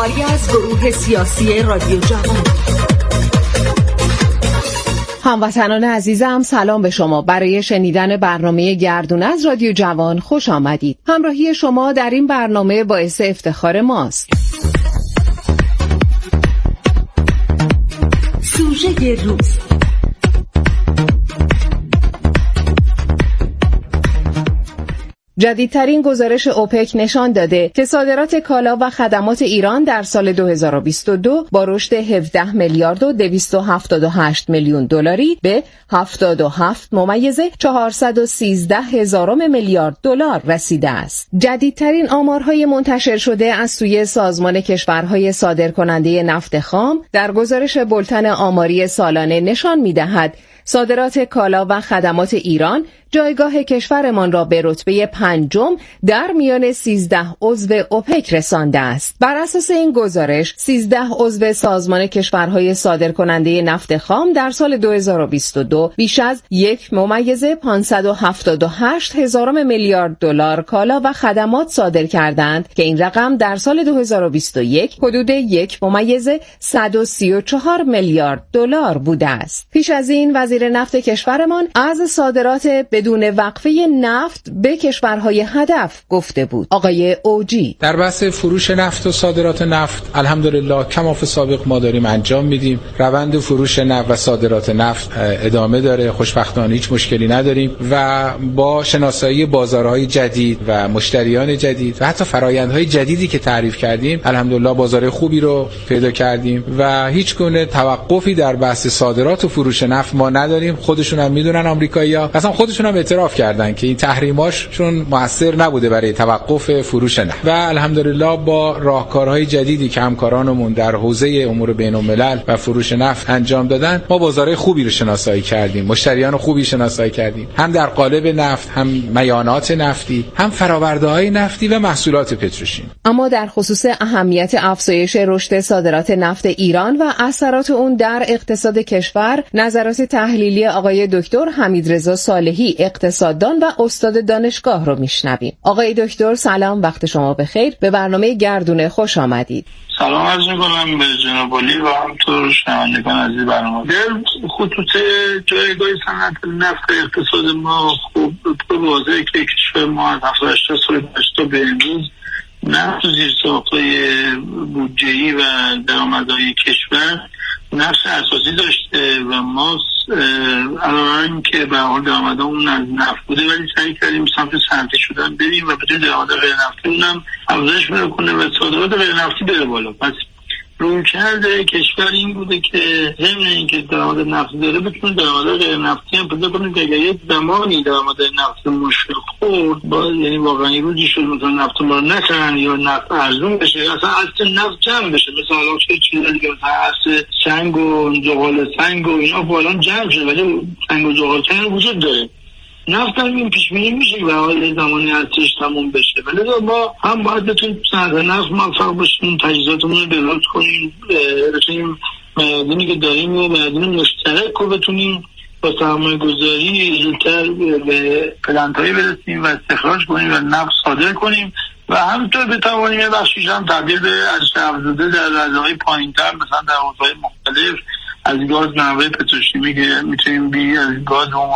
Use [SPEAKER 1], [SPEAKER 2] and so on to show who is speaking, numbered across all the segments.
[SPEAKER 1] خبری از گروه سیاسی رادیو جوان.
[SPEAKER 2] هموطنان عزیزم، سلام به شما. برای شنیدن برنامه گردونه از رادیو جوان خوش آمدید. همراهی شما در این برنامه باعث افتخار ماست.
[SPEAKER 1] سوژه روز.
[SPEAKER 2] جدیدترین گزارش اوپک نشان داده که صادرات کالا و خدمات ایران در سال 2022 با رشد 17 میلیارد و 278 میلیون دلاری به 77.413 میلیارد دلار رسیده است. جدیدترین آمارهای منتشر شده از سوی سازمان کشورهای صادرکننده نفت خام در گزارش بولتن آماری سالانه نشان می‌دهد صادرات کالا و خدمات ایران جایگاه کشورمان را به رتبه 5 در میان 13 عضو اوپک رسانده است. بر اساس این گزارش 13 عضو سازمان کشورهای صادرکننده نفت خام در سال 2022 بیش از 1.578 میلیارد دلار کالا و خدمات صادر کردند که این رقم در سال 2021 حدود 1.134 میلیارد دلار بوده است. پیش از این وزیر نفت کشورمان از صادرات بدون وقفه نفت به کشورهای هدف گفته بود. آقای اوجی:
[SPEAKER 3] در بحث فروش نفت و صادرات نفت الحمدلله کماف سابق ما داریم انجام میدیم. روند فروش نفت و صادرات نفت ادامه داره. خوشبختانه هیچ مشکلی نداریم و با شناسایی بازارهای جدید و مشتریان جدید و حتی فرآیندهای جدیدی که تعریف کردیم الحمدلله بازار خوبی رو پیدا کردیم و هیچ گونه توقفی در بحث صادرات و فروش نفت ما نداریم. خودشون هم میدونن آمریکایی‌ها، اصلا خودشون هم اعتراف کردن که این تحریماشون موثر نبوده برای توقف فروش نفت و الحمدلله با راهکارهای جدیدی که همکارانمون در حوزه امور بین‌الملل و فروش نفت انجام دادن ما بازارهای خوبی رو شناسایی کردیم، مشتریان خوبی شناسایی کردیم، هم در قالب نفت، هم میانات نفتی، هم فرآورده‌های نفتی و محصولات پتروشیمی.
[SPEAKER 2] اما در خصوص اهمیت افزایش رشد صادرات نفت ایران و اثرات اون در اقتصاد کشور نظرات تحلیلی آقای دکتر حمیدرضا صالحی اقتصاددان و استاد دانشگاه رو میشنویم. آقای دکتر سلام، وقت شما بخیر. به برنامه گردونه خوش آمدید.
[SPEAKER 4] سلام عرض می‌کنم به جناب علی و همینطور شنوندگان عزیز برنامه. در خطوط جایگاه صنعت نفت اقتصاد ما خوب واضحه که کشور ما از 78 سال تا به امروز نفت و زیرساخت‌های بودجه‌ای و درآمدهای کشور نقش اساسی داشته و ما علاوه اینکه به حال درآمدمون از نفت بوده ولی سعی کردیم سمت صنعتی شدن بریم و به جای درآمد غیر نفتی اونم افزایش پیدا کنه و صادرات غیر نفتی بره بالا. پس رویکرد کشور این بوده که ضمن اینکه درآمد نفتی داره بتونه درآمد غیر نفتی هم پیدا کنه که اگر یک زمانی درآمد نفتی مشکل خورد یعنی واقعا روزی شد مثلا نفت ما رو نکنن یا نفت ارزون بشه، اصلا اصل نفت جمع بشه، مثل حالا چه چیزی دیگه مثلا اصل سنگ و زغال سنگ و اینا فعلا جمع شده ولی سنگ و زغال سنگ وجود داره. نفت هم این پیش بینی میشه و حال زمانی ارزش تموم بشه ولی ما هم باید بتونیم صنعت نفت موفق باشیم، تجهیزاتمون رو درست کنیم، بتونیم معادنی که داریم و معادن مشترک رو بتونیم با سرمایه گذاری زودتر به پلنت‌هایی برسیم و استخراج کنیم و نفت صادر کنیم و همینطور بتوانیم یه بخشیش هم تبدیل به ارزش افزوده در رشته‌های پایین‌تر مثلا در حوزه‌های مختلف از گاز، منابع پتروشیمی که میتونیم از گاز و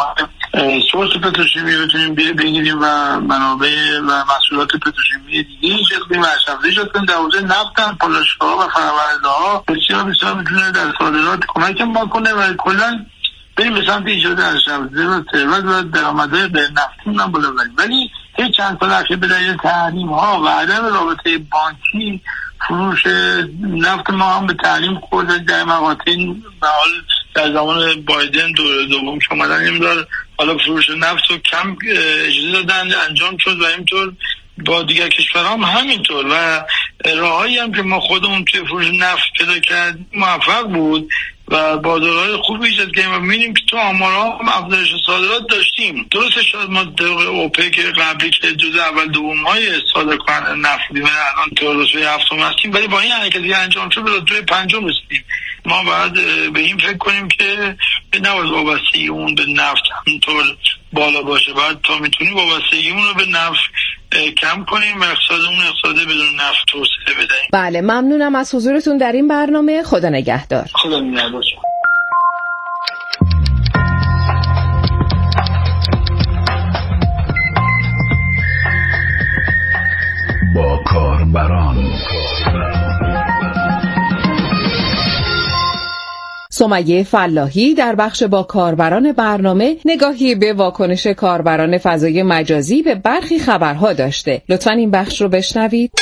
[SPEAKER 4] سورس پتروشیمی بتونیم بگیریم و منابع و محصولات پتروشیمی دیگه این شکلی افزایش کنیم. در حوزه نفت هم پالایشگاه‌ها و فرآورده‌ها بسیار میتونه در صادرات کمک ما کنه و کلا بریم به سمت ایجاد ارزش افزوده و ثروت و درآمدهای غیر نفتی هم بالا بریم. ولی هیچ چند سال اخیر به دلیل تحریم‌ها و عدم رابطه بانکی فروش نفت ما هم به تحریم خورد. در مقاطع به حال در زمان بایدن دور دوم که اومدن نمیدار حالا فروش نفت رو کم اجازه دادن انجام شد و اینطور با دیگر کشورها هم همینطور و راهایی هم که ما خودمون توی فروش نفت پیدا کرد موفق بود و بازارهای خوبی ایجاد کردیم و می‌بینیم که تو آمارها هم افزایش صادرات داشتیم. درسته شاید ما طبق اوپک قبلی که جزء اول دوم‌های صادرکننده نفت بودیم الان تو رتبه هفتم هستیم ولی با این حرکتی انجام شد به رتبه پنجم رسیدیم. ما باید به این فکر کنیم که نباید وابسته اون به نفت همینطور بالا باشه. بعد تا میتونیم وابستگیمون رو به نفت کم کنیم و اقتصاد بدون نفت توسعه بدهیم.
[SPEAKER 2] بله، ممنونم از حضورتون در این برنامه. خدا نگهدار.
[SPEAKER 4] خدا نگهدار.
[SPEAKER 5] با کاربران.
[SPEAKER 2] سمیه فلاحی در بخش با کاربران برنامه نگاهی به واکنش کاربران فضای مجازی به برخی خبرها داشته. لطفاً این بخش رو بشنوید.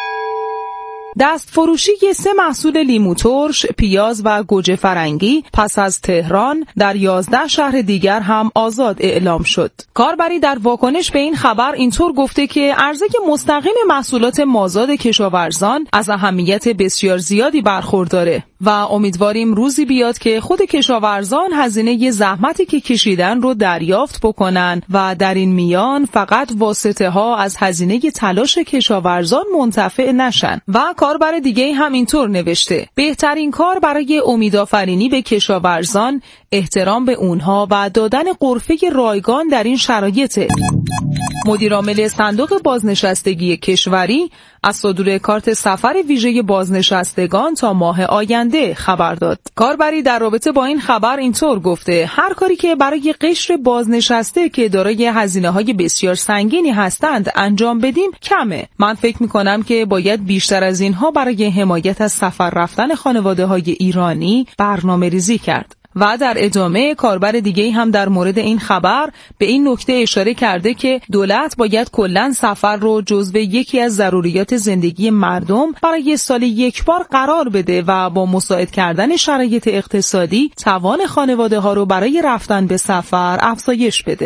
[SPEAKER 6] دست فروشی 3 محصول لیمو ترش، پیاز و گوجه فرنگی پس از تهران در 11 شهر دیگر هم آزاد اعلام شد. کاربری در واکنش به این خبر اینطور گفته که عرضه مستقیم محصولات مازاد کشاورزان از اهمیت بسیار زیادی برخورداره و امیدواریم روزی بیاد که خود کشاورزان هزینه زحمتی که کشیدن رو دریافت بکنن و در این میان فقط واسطه ها از هزینه تلاش کشاورزان منتفع نشن. و کاربر دیگه هم اینطور نوشته: بهترین کار برای امیدآفرینی به کشاورزان احترام به اونها و دادن غرفه رایگان در این شرایطه. مدیرعامل صندوق بازنشستگی کشوری از صدور کارت سفر ویژه بازنشستگان تا ماه آینده خبر داد. کاربری در رابطه با این خبر اینطور گفته: هر کاری که برای قشر بازنشسته که دارای هزینه‌های بسیار سنگینی هستند انجام بدیم کمه. من فکر می‌کنم که باید بیشتر از اینها برای حمایت از سفر رفتن خانواده‌های ایرانی برنامه‌ریزی کرد. و در ادامه کاربر دیگه هم در مورد این خبر به این نکته اشاره کرده که دولت باید کلاً سفر رو جزو یکی از ضروریات زندگی مردم برای سال یک بار قرار بده و با مساعد کردن شرایط اقتصادی توان خانواده ها رو برای رفتن به سفر افزایش بده.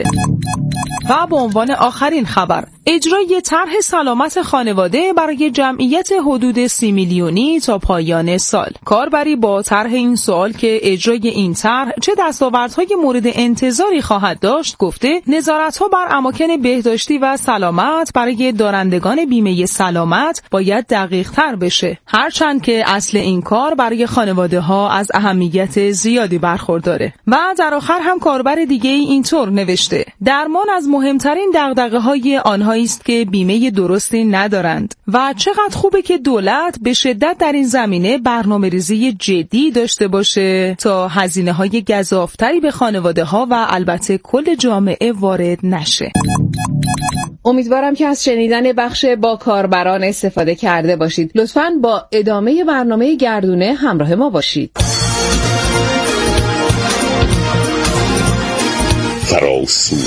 [SPEAKER 6] و به عنوان آخرین خبر، اجرای طرح سلامت خانواده برای جمعیت حدود 30 میلیونی تا پایان سال. کاربری با طرح این سوال که اجرای این طرح چه دستاوردهای مورد انتظاری خواهد داشت گفته: نظارت‌ها بر اماکن بهداشتی و سلامت برای دارندگان بیمه سلامت باید دقیق‌تر بشه، هرچند که اصل این کار برای خانواده‌ها از اهمیت زیادی برخورداره. و در آخر هم کاربر دیگه اینطور نوشته: درمان از مهمترین دغدغه‌های آنهایی است که بیمه درستی ندارند و چقدر خوبه که دولت به شدت در این زمینه برنامه‌ریزی جدی داشته باشه تا هزینه‌های گزاف‌تری به خانواده‌ها و البته کل جامعه وارد نشه.
[SPEAKER 2] امیدوارم که از شنیدن بخش با کاربران استفاده کرده باشید. لطفاً با ادامه برنامه گردونه همراه ما باشید.
[SPEAKER 5] فراسو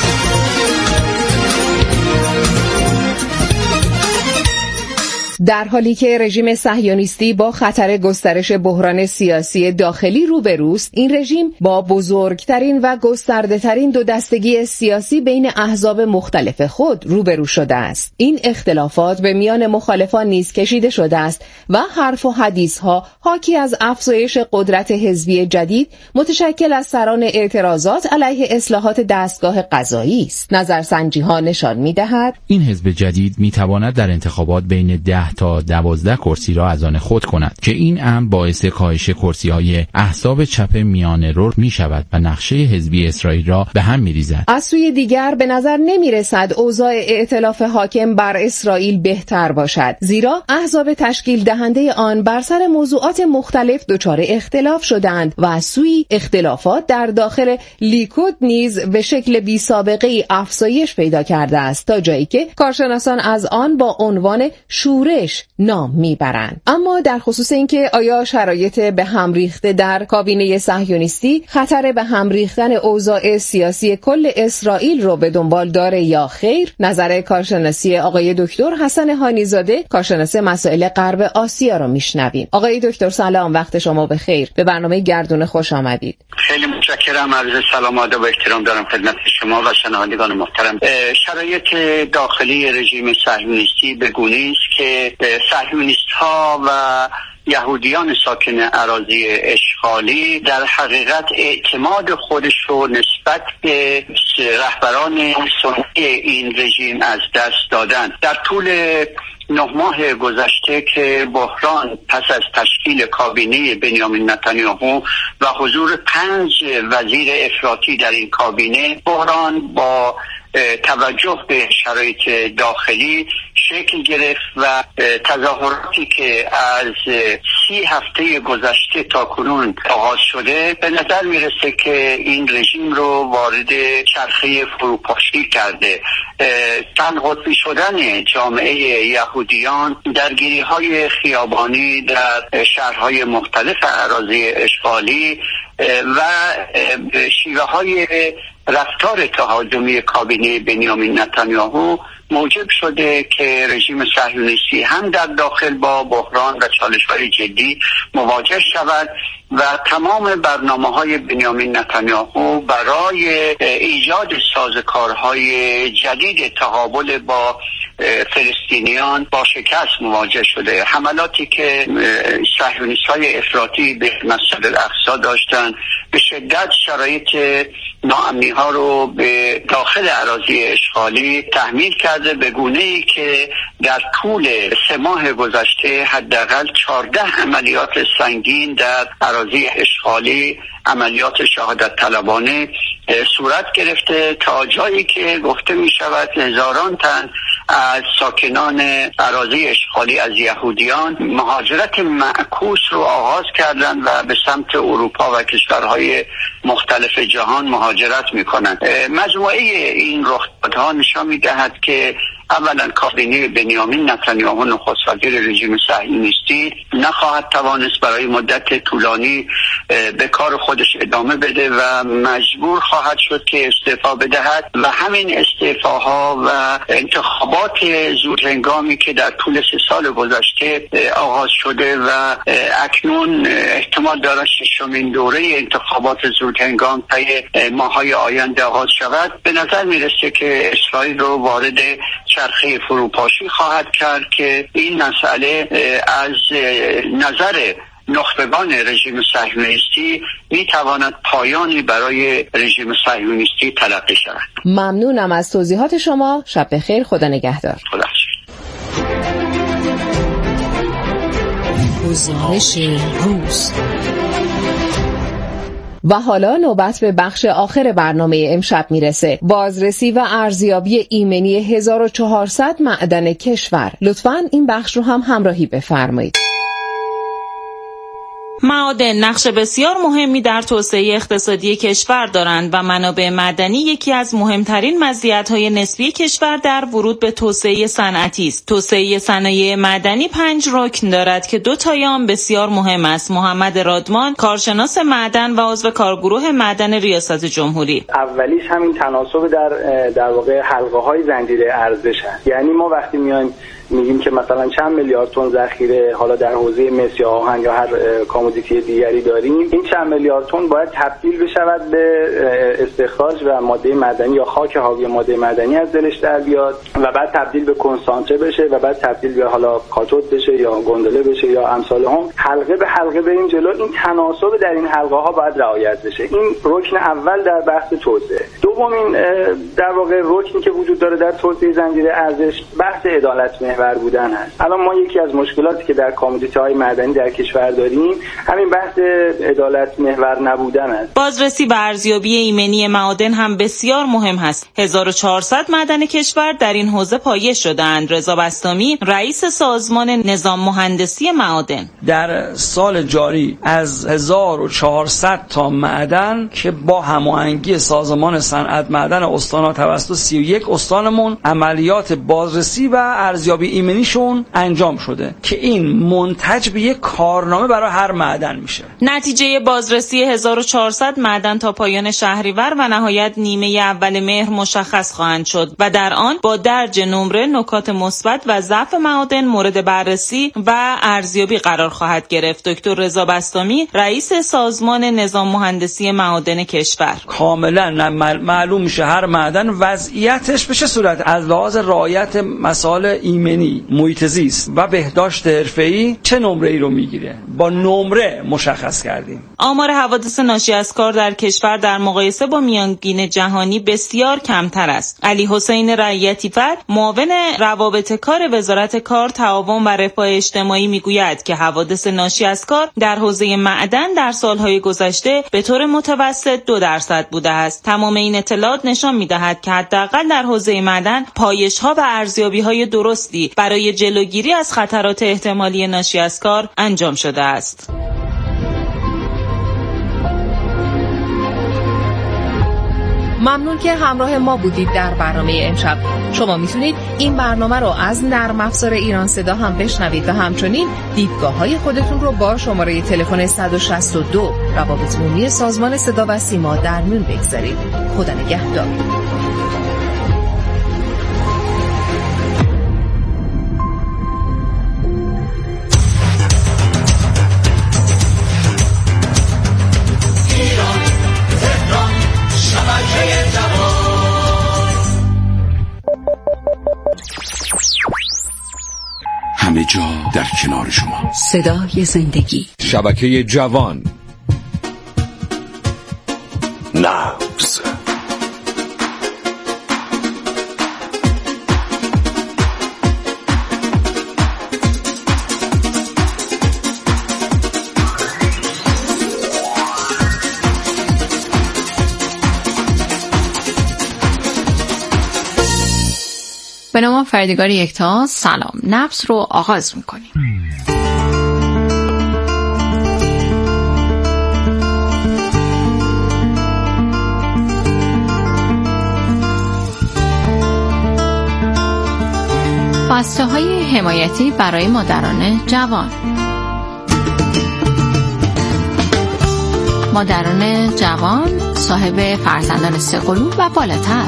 [SPEAKER 2] در حالی که رژیم صهیونیستی با خطر گسترش بحران سیاسی داخلی روبروست، این رژیم با بزرگترین و گسترده‌ترین دو دستگی سیاسی بین احزاب مختلف خود روبرو شده است. این اختلافات به میان مخالفان نیز کشیده شده است و حرف و حدیث‌ها حاکی از افزایش قدرت حزبی جدید متشکل از سران اعتراضات علیه اصلاحات دستگاه قضایی است. نظرسنجی‌ها نشان می‌دهد
[SPEAKER 7] این حزب جدید می‌تواند در انتخابات بین 10 تا 12 کرسی را از آن خود کند که این امر باعث کاهش کرسی‌های احزاب چپ میانه رو می‌شود و نقشه حزبی اسرائیل را به هم می‌ریزد.
[SPEAKER 2] از سوی دیگر به نظر نمی‌رسد اوضاع ائتلاف حاکم بر اسرائیل بهتر باشد، زیرا احزاب تشکیل دهنده آن بر سر موضوعات مختلف دچار اختلاف شدند و از سوی اختلافات در داخل لیکود نیز به شکل بی‌سابقه‌ای افزایش پیدا کرده است، تا جایی که کارشناسان از آن با عنوان شورش نام میبرند. اما در خصوص اینکه آیا شرایط به هم ریخته در کابینه صهیونیستی خطر به هم ریختن اوضاع سیاسی کل اسرائیل رو به دنبال داره یا خیر، نظر کارشناسی آقای دکتر حسن هانیزاده، کارشناس مسائل غرب آسیا رو میشنویم. آقای دکتر سلام، وقت شما بخیر. به برنامه گردونه خوش آمدید.
[SPEAKER 8] خیلی متشکرم. عرض سلام و ادب و احترام دارم خدمت شما و شنوندگان محترم. شرایط داخلی رژیم صهیونیستی به گونه‌ای است که صهیونیست‌ها و یهودیان ساکن اراضی اشغالی در حقیقت اعتماد خودش رو نسبت به رهبران سنی این رژیم از دست دادن. در طول 9 ماه گذشته که بحران پس از تشکیل کابینه بنیامین نتانیاهو و حضور 5 وزیر افراطی در این کابینه، بحران با توجه به شرایط داخلی شکل گرفت و تظاهراتی که از 30 هفته گذشته تا کنون آغاز شده به نظر میرسه که این رژیم رو وارد چرخه فروپاشی کرده. چند قطبی شدن جامعه یهودیان، درگیری‌های خیابانی در شهرهای مختلف اراضی اشغالی و شیوه‌های رفتار تهاجمی کابینه بنیامین نتانیاهو موجب شده که رژیم صهیونیستی هم در داخل با بحران و چالش‌های جدی مواجه شود و تمام برنامه‌های بنیامین نتانیاهو برای ایجاد سازوکارهای جدید تقابل با فلسطینیان با شکست مواجه شده. حملاتی که صهیونیست‌های افراطی به مسجد الاقصی داشتن به شدت شرایط ناامنی‌ها رو به داخل اراضی اشغالی تحمیل کرده، به گونه‌ای که در طول 3 ماه گذشته حداقل 14 عملیات سنگین در اراضی اشغالی، عملیات شهادت طلبانه صورت گرفته، تا جایی که گفته می شود هزاران تن از ساکنان اراضی اشغالی از یهودیان مهاجرت معکوس رو آغاز کردن و به سمت اروپا و کشورهای مختلف جهان مهاجرت می کنند. مجموعه این رخدادها نشان می دهد که اولا کابینه بنیامین نتانیاهو نخست وزیر رژیم صهیونیستی نخواهد توانست برای مدت طولانی به کار خودش ادامه بده و مجبور خواهد شد که استعفا بدهد و همین استعفاها و انتخابات زودهنگامی که در طول 3 سال گذشته آغاز شده و اکنون احتمال دارد 6مین دوره انتخابات زودهنگام طی ماه‌های آینده آغاز شود، به نظر میرسه که اسرائیل رو وارد چرخه فروپاشی خواهد کرد که این مسئله از نظر نخبگان رژیم صهیونیستی میتواند پایانی برای رژیم صهیونیستی تلقی شود.
[SPEAKER 2] ممنونم از توضیحات شما. شب بخیر. خدا نگهدار.
[SPEAKER 8] خدا
[SPEAKER 1] گزارش روز.
[SPEAKER 2] و حالا نوبت به بخش آخر برنامه امشب میرسه. بازرسی و ارزیابی ایمنی 1400 معدن کشور. لطفاً این بخش رو هم همراهی بفرمایید.
[SPEAKER 9] معادن نقش بسیار مهمی در توسعه اقتصادی کشور دارند و منابع معدنی یکی از مهمترین مزیت‌های نسبی کشور در ورود به توسعه صنعتی است. توسعه صنایع معدنی 5 رکن دارد که 2 تای آن بسیار مهم است. محمد رادمان، کارشناس معدن و عضو کارگروه معدن ریاست جمهوری:
[SPEAKER 10] اولیش همین تناسب در واقع حلقه‌های زنجیره ارزش است. یعنی ما وقتی میایم میگیم که مثلا چند میلیارد تن ذخیره حالا در حوزه مس یا آهن یا هر کامودیتی دیگری داریم، این چند میلیارد تن باید تبدیل بشود به استخراج و ماده معدنی یا خاک حاوی ماده معدنی از دلش در بیاد و بعد تبدیل به کنسانتره بشه و بعد تبدیل به حالا کاتود بشه یا گوندله بشه یا امثال هم. حلقه به حلقه بریم جلو. این تناسب در این حلقه ها باید رعایت بشه. این رکن اول در بحث توسعه. دومین در واقع رکنی که وجود داره در توسعه زنجیره ارزش بحث عدالت محور بودن هست. الان ما یکی از مشکلاتی که در کامودیتی‌های معدنی در کشور داریم همین بحث عدالت محور نبودن است.
[SPEAKER 9] بازرسی و ارزیابی ایمنی معادن هم بسیار مهم است. 1400 معدن کشور در این حوزه پایه شدند. رضا بسطامی، رئیس سازمان نظام مهندسی معادن:
[SPEAKER 11] در سال جاری از 1400 تا معدن که با هماهنگی سازمان صنعت معدن استان‌ها توسط 31 استانمون عملیات بازرسی و ارزیابی ایمنیشون انجام شده که این منتج به یک کارنامه برای هر معدن میشه.
[SPEAKER 9] نتیجه بازرسی 1400 معدن تا پایان شهریور و نهایت نیمه اول مهر مشخص خواهند شد و در آن با درج نمره نکات مثبت و ضعف معادن مورد بررسی و ارزیابی قرار خواهد گرفت. دکتر رضا بسطامی، رئیس سازمان نظام مهندسی معادن کشور:
[SPEAKER 11] کاملا معلوم میشه هر معدن وضعیتش به چه صورت از لحاظ رعایت مسائل ایمنی، محیط زیست و بهداشت حرفه‌ای چه نمره‌ای رو میگیره. با نمره دوره مشخص کردیم.
[SPEAKER 9] آمار حوادث ناشی از کار در کشور در مقایسه با میانگین جهانی بسیار کمتر است. علی حسین رعیتی فر، معاون روابط کار وزارت کار، تعاون و رفاه اجتماعی میگوید که حوادث ناشی از کار در حوزه معدن در سالهای گذشته به طور متوسط 2% بوده است. تمام این اطلاعات نشان می‌دهد که حداقل در حوزه معدن پایش‌ها و ارزیابی‌های درستی برای جلوگیری از خطرات احتمالی ناشی از کار انجام شده است.
[SPEAKER 2] ممنون که همراه ما بودید در برنامه امشب. شما میتونید این برنامه رو از نرم افزار ایران صدا هم بشنوید و همچنین دیدگاه‌های خودتون رو با شماره تلفن 162 روابط عمومی سازمان صدا و سیما در میون بگذارید. خدا نگهدار.
[SPEAKER 5] همه جا در کنار شما.
[SPEAKER 1] صدای زندگی.
[SPEAKER 5] شبکه جوان. نبض.
[SPEAKER 12] به نام فردگار یکتا. سلام. نبض رو آغاز میکنیم. بسته‌های حمایتی برای مادران جوان. مادران جوان صاحب فرزندان 3 قلوب و بالاتر.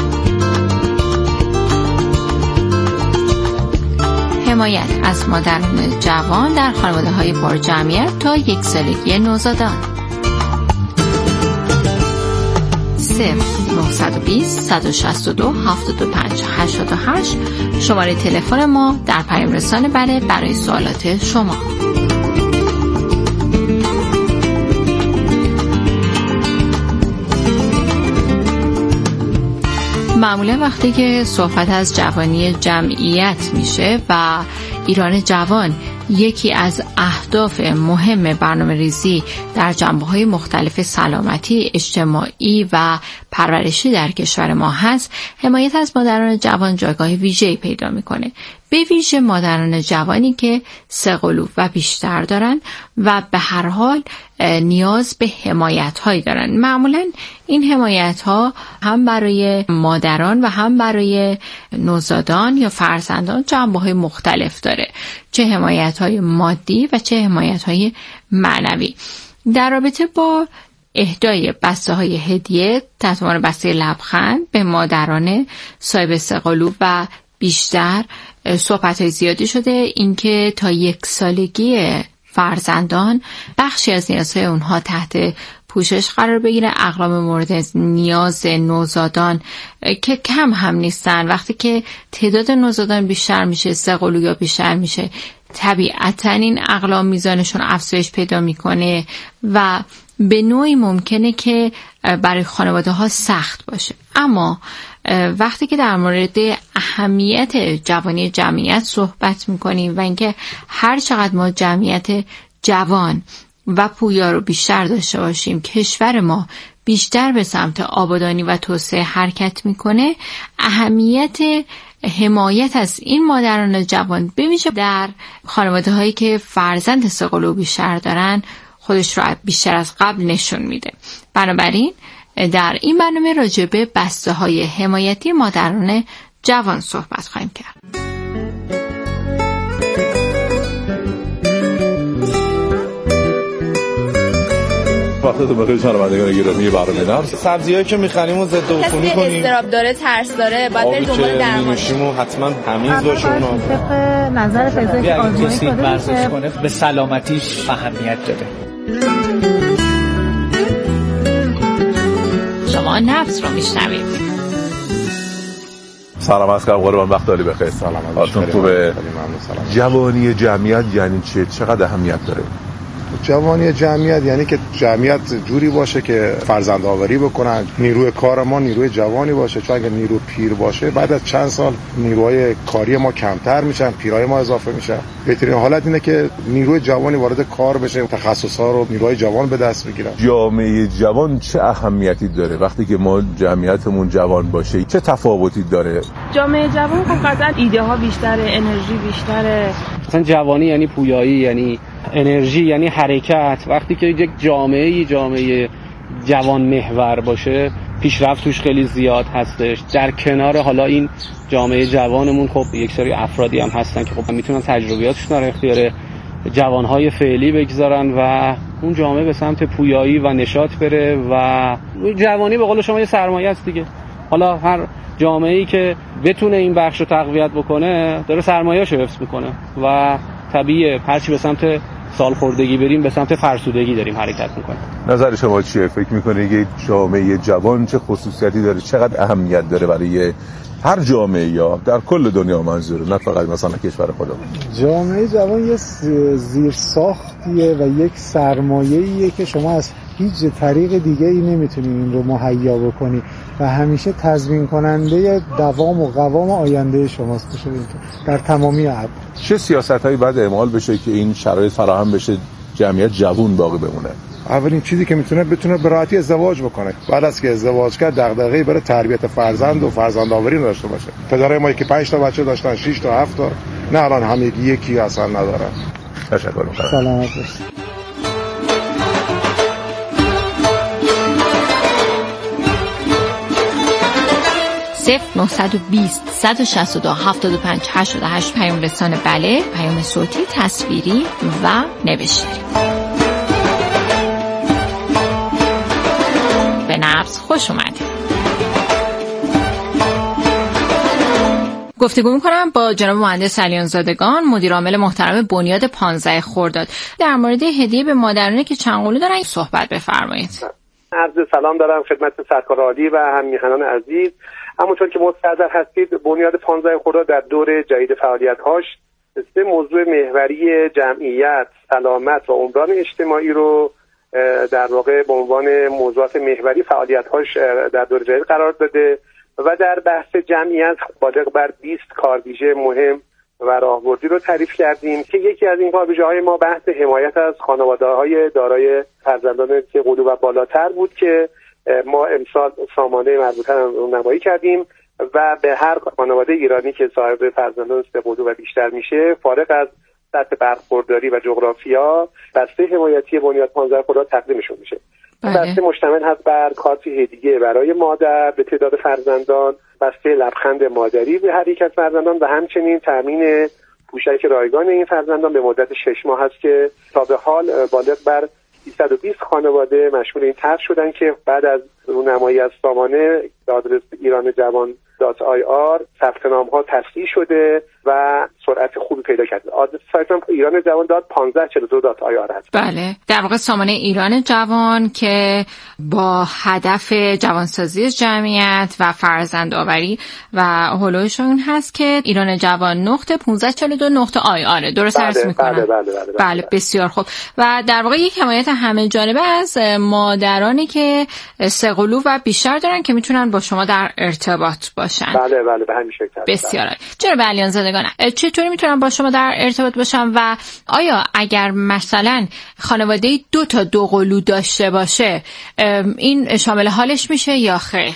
[SPEAKER 12] حمایت از مادران جوان در خانواده‌های پرجمعیت تا 1 سالگی نوزادان. 0920 162 75 88 شماره تلفن ما در پیام رسانه برای سوالات شما. معمولا وقتی که صحبت از جوانی جمعیت میشه و ایران جوان یکی از اهداف مهم برنامه‌ریزی در جنبه‌های مختلف سلامتی اجتماعی و پرورشی در کشور ما هست، حمایت از مادران جوان جایگاه ویژه‌ای پیدا میکنه. به ویژه مادران جوانی که 3 قلوب و بیشتر دارن و به هر حال نیاز به حمایت‌هایی دارن. معمولاً این حمایت‌ها هم برای مادران و هم برای نوزادان یا فرزندان جنبه‌های مختلف داره، چه حمایت‌های مادی و چه حمایت‌های معنوی. در رابطه با اهدای بسته‌های هدیه تحت عنوان بسته لبخند به مادران صاحب 3 قلوب و بیشتر صحبت‌های زیادی شده، اینکه تا 1 سالگی فرزندان بخشی از نیازهای اونها تحت پوشش قرار بگیره. اقلام مورد نیاز نوزادان که کم هم نیستن، وقتی که تعداد نوزادان بیشتر میشه، 3 قلو یا بیشتر میشه، طبیعتاً این اقلام میزانشون افزایش پیدا میکنه و به نوعی ممکنه که برای خانواده ها سخت باشه. اما وقتی که در مورد اهمیت جوانی جمعیت صحبت میکنیم و اینکه هر چقدر ما جمعیت جوان و پویا رو بیشتر داشته باشیم، کشور ما بیشتر به سمت آبادانی و توسعه حرکت میکنه، اهمیت حمایت از این مادران جوان بویژه در خانواده هایی که فرزند 3 قلو بیشتر دارن خودش رو بیشتر از قبل نشون میده. بنابراین در این برنامه راجع به بسته های حمایتی مادران جوان صحبت خواهیم کرد.
[SPEAKER 13] وقتتون بخیر شنوندگان گرامی برنامه نبض. سبزیایی که می‌خریم و ضد عفونی کنیم.
[SPEAKER 14] استراب داره، ترس داره، باید برید دنبال درمان.
[SPEAKER 13] می‌نوشیم حتما تمیز باشه اونا.
[SPEAKER 14] طبق نظر پزشک
[SPEAKER 15] آزمایش ورزش کنه به سلامتیش اهمیت داره.
[SPEAKER 12] شما نبض رو میشنوید.
[SPEAKER 13] سلام علیکم قربان، وقت عالی بخیر. حالتون خوبه؟ جوانی جمعیت یعنی چه؟ چقدر اهمیت داره؟
[SPEAKER 16] جوانی جمعیت یعنی که جمعیت جوری باشه که فرزند آوری بکنن، نیروی کار ما نیروی جوانی باشه، چون اگه نیرو پیر باشه بعد از چند سال نیروهای کاری ما کمتر میشن، پیرای ما اضافه میشن. بهترین حالت اینه که نیروی جوانی وارد کار بشه، تخصص‌ها رو نیروی جوان به دست بگیرن.
[SPEAKER 13] جامعه جوان چه اهمیتی داره وقتی که ما جمعیتمون جوان باشه؟ چه تفاوتی داره؟
[SPEAKER 17] جامعه جوان خب قطعا ایده ها بیشتره، انرژی بیشتره.
[SPEAKER 18] مثلا جوانی یعنی پویایی، یعنی انرژی، یعنی حرکت. وقتی که یک جامعه جوان محور باشه پیشرفت توش خیلی زیاد هستش. در کنار حالا این جامعه جوانمون خب یک سری افرادی هم هستن که خب میتونن تجربیاتشون در اختیار جوانهای فعلی بگذارن و اون جامعه به سمت پویایی و نشاط بره و جوانی به قول شما یه سرمایه است دیگه. حالا هر جامعه‌ای که بتونه این بخش رو تقویت بکنه داره سرمایه‌اشو حفظ میکنه و طبیعیه هرچی به سمت سالخوردگی بریم به سمت فرسودگی داریم حرکت میکنیم.
[SPEAKER 13] نظر شما چیه؟ فکر میکنید که جامعه جوان چه خصوصیتی داره، چقدر اهمیت داره برای هر جامعه یا در کل دنیا منظوره، نه فقط مثلا کشور خودمون؟
[SPEAKER 19] جامعه جوان یه زیرساختیه و یک سرمایه‌ایه که شما از هیچ طریق دیگه ای نمیتونید این رو مهیا بکنی و همیشه تضمین کننده دوام و قوام آینده شماست بشه در تمامی ابعاد.
[SPEAKER 13] چه سیاستایی باید اعمال بشه که این شرایط فراهم بشه جمعیت جوان باقی بمونه؟
[SPEAKER 16] اولین چیزی که بتونه به راحتی ازدواج بکنه. بعد از که ازدواج کرد دغدغه‌ای برای تربیت فرزند و فرزندآوری داشته باشه. پدرای ما که 5 تا بچه داشتن، 6 تا 7 تا، نه الان هم یکی اصلا ندارن. تشکر می‌کنم.
[SPEAKER 19] سلامت باشید.
[SPEAKER 12] صفر 920 162 75 88 پیام رسانه بله، پیام صوتی، تصویری و نوشتاری. به نبض خوش اومدید. گفتگو می‌کنم با جناب مهندس علیان زادگان، مدیر عامل محترم بنیاد 15 خرداد، در مورد هدیه به مادرانی که چند قلو دارن صحبت بفرمایید.
[SPEAKER 20] عرض سلام دارم خدمت سرکار عالی و هم‌میهنان عزیز. همونطور که مستحضر هستید بنیاد 15 خرداد در دور جدید فعالیت‌هاش 3 موضوع محوری جمعیت، سلامت و عمران اجتماعی رو در واقع به عنوان موضوعات محوری فعالیت‌هاش در دور جدید قرار داده و در بحث جمعیت بالغ بر 20 کارویژه مهم و راهبردی رو تعریف کردیم که یکی از این کارویژه‌های ما بحث حمایت از خانواده‌های دارای فرزندان که قلو و بالاتر بود که ما امسال سامانه مربوطه رو نمایی کردیم و به هر خانواده ایرانی که صاحب فرزندان 3 قلو و بیشتر میشه فارغ از سطح برخورداری و جغرافیا بسته حمایتی بنیاد 15 خرداد تقدیمشون میشه. بسته مشتمل هست بر کارت هدیه برای مادر به تعداد فرزندان، بسته لبخند مادری به هر یک از فرزندان و همچنین تامین پوشک رایگان این فرزندان به مدت 6 ماه هست که تا به حال بالغ بر 320 خانواده مشمول این طرح شدن که بعد از رونمایی از سامانه به آدرس iran.javan.ir ثبت نام‌ها تصحیح شده و سرعت خوبی پیدا کرده. آدرس سایت هم iran.javan.1542.ir هست.
[SPEAKER 12] بله، در واقع سامانه ایران جوان که با هدف جوانسازی جمعیت و فرزندآوری و هولوشون هست که ایران جوان نقطه 1542.ir درست عرض می‌کنم؟ بله بسیار خوب. و در واقع یک حمایت همه جانبه از مادرانی که 3 قلو و بیشتر دارن که میتونن با شما در ارتباط باشن.
[SPEAKER 20] بله به همین شکل.
[SPEAKER 12] بسیار عالی. جناب علیان زادگان، چطوری میتونن با شما در ارتباط باشن و آیا اگر مثلا خانواده 2 تا 2 قلو داشته باشه این شامل حالش میشه یا خیر؟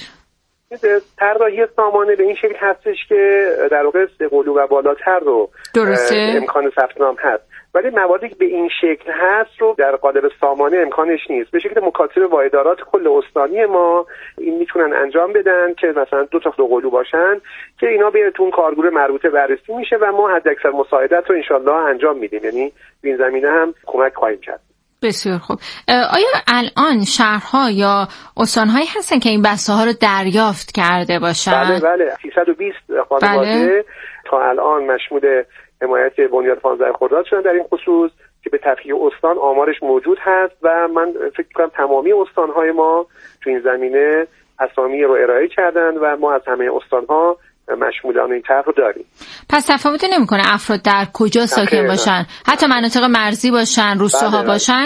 [SPEAKER 20] طراحی سامانه به این شکل هستش که در واقع 3 قلو و بالاتر رو امکان ثبت نام هست، ولی مواردی که به این شکل هست رو در قالب سامانه امکانش نیست. به شکل مکاتب با ادارات کل استانی ما این میتونن انجام بدن که مثلا 2 تا 2 قلو باشن که اینا به اون کارگروه مربوطه بررسی میشه و ما حداکثر مساعدت رو انشالله انجام میدیم، یعنی به این زمینه هم کمک خواهیم کرد.
[SPEAKER 12] بسیار خوب. آیا الان شهرها یا استانهایی هستن که این بسته ها رو دریافت کرده باشن؟
[SPEAKER 20] بله 320 خانواده تا الان مشمول حمایت بنیاد 15 خرداد شدن در این خصوص که به تفکیک استان آمارش موجود هست و من فکر کنم تمامی استانهای ما تو این زمینه اسامی رو ارائه کردن و ما از همه استانها مشمولانه این طرح رو داریم.
[SPEAKER 12] پس تفاوتی نمیکنه افراد در کجا ساکن باشن، حتی مناطق مرزی باشن، روستاها باشن.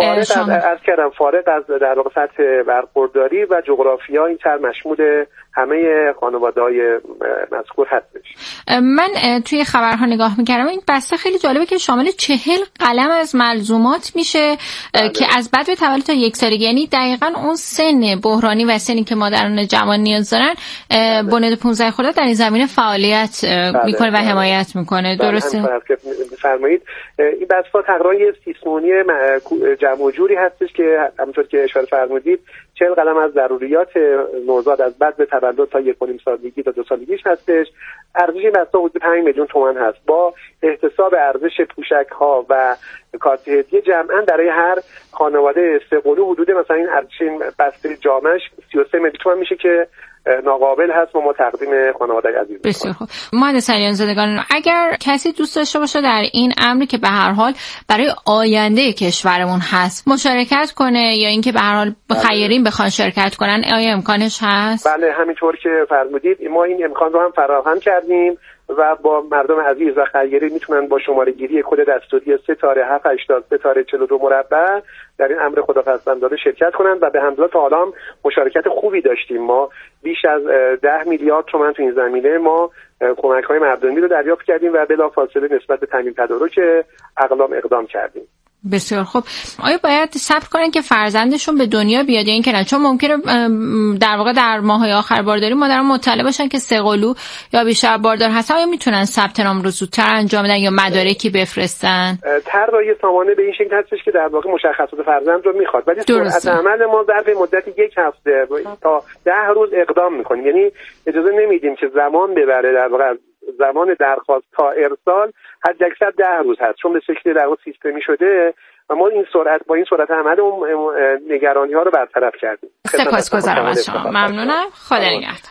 [SPEAKER 20] فارغ از در واقع سطح برخورداری و جغرافیا این طرح مشمول همه خانواده‌های مذکور هستش.
[SPEAKER 12] من توی خبرها نگاه میکردم، این بسته خیلی جالبه که شامل 40 قلم از ملزومات میشه که از بعد به تولد تا 1 سالگی، یعنی دقیقاً اون سن بحرانی و سنی که مادران جوان نیاز دارن، بنیاد 15 خرداد در این زمینه فعالیت میکنه و حمایت میکنه. درسته؟
[SPEAKER 20] فرمایید. این بسته تقریبا یه سیستمونی جمع و جوری هستش که همونطور که اشاره فرمودید 40 قلم از ضروریات نوزاد از بعد به تولد تا 1.5 سالگی تا 2 سالگیش هستش. ارزش این بسته حدود 5 میلیون تومان هست با احتساب ارزش پوشک ها و کارت هدیه جمعاً برای هر خانواده 3 قلو حدود مثلا این ارزش این بسته جامش 33 میلیون تومان میشه که ناقابل هست و ما تقدیم خانواده عزیز.
[SPEAKER 12] بسیار خوب. مهندس علیان‌زادگان، اگر کسی دوست داشته باشه در این امری که به هر حال برای آینده کشورمون هست مشارکت کنه یا اینکه به هر حال خیرین بخوان شرکت کنن، آیا امکانش هست؟
[SPEAKER 20] بله، همینطور که فرمودید ما این امکان رو هم فراهم کردیم و با مردم عزیز و خیرین میتونن با شماره گیری کد دستوری 3-783-42 مربع در این امر خداپسندانه شرکت کنند و به همدلله تا حالا مشارکت خوبی داشتیم. ما بیش از 10 میلیارد تومان تو این زمینه ما کمک‌های مردمی رو دریافت کردیم و بلافاصله نسبت به تامین تدارک اقلام اقدام کردیم.
[SPEAKER 12] بسیار خوب. آیا باید صبر کنن که فرزندشون به دنیا بیاد یا اینکه نه؟ چون ممکنه در واقع در ماه‌های آخر بارداری مادران مطلع باشن که 3 قلو یا بیشتر باردار هستن، آیا میتونن ثبت نام رو زودتر انجام بدن یا مدارکی بفرستن؟
[SPEAKER 20] طرح سامانه به این شکل هستش که در واقع مشخصات فرزند رو میخواد، ولی سرعت عمل ما ظرف مدت 1 هفته تا 10 روز اقدام میکنیم. یعنی اجازه نمیدیم که زمان ببره، در واقع زمان درخواست تا ارسال حداکثر 10 روز هست، چون به شکل در واقع سیستمی شده و ما با این سرعت عمل نگرانی ها رو برطرف کردیم.
[SPEAKER 12] سپاسگزارم از شما. ممنونم. خدا نگهدار.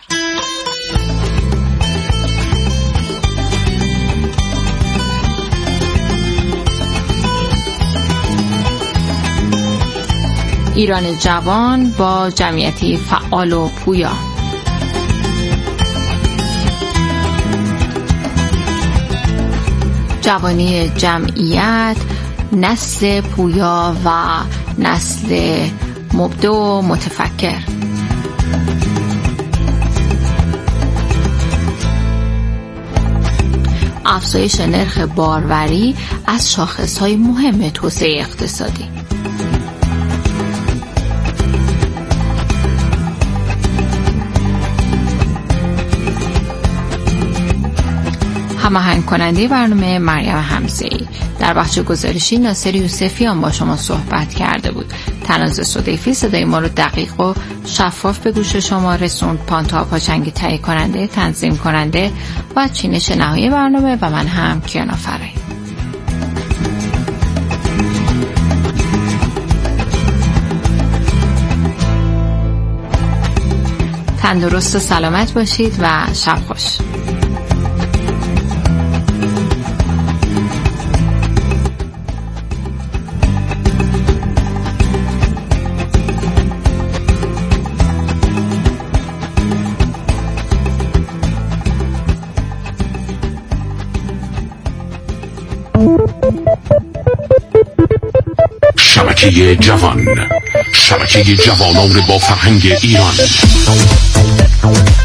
[SPEAKER 12] ایران جوان با جمعیتی فعال و پویا. جوانی جمعیت، نسل پویا و نسل مبدع و متفکر. افزایش نرخ باروری از شاخص‌های مهم توسعه اقتصادی. هماهنگ کننده برنامه مریم حمزه‌ای. در بخش گزارشی ناصر یوسفیان با شما صحبت کرده بود. تناز صدیفی صدای ما رو دقیق و شفاف به گوش شما رسوند. پانتا پاچنگی تهیه کننده، تنظیم کننده و چینش نهایی برنامه و من هم کیانا فرایی. تندرست و سلامت باشید و شب خوش.
[SPEAKER 5] شبکه جوان، شبکه جوانان با فرهنگ ایران.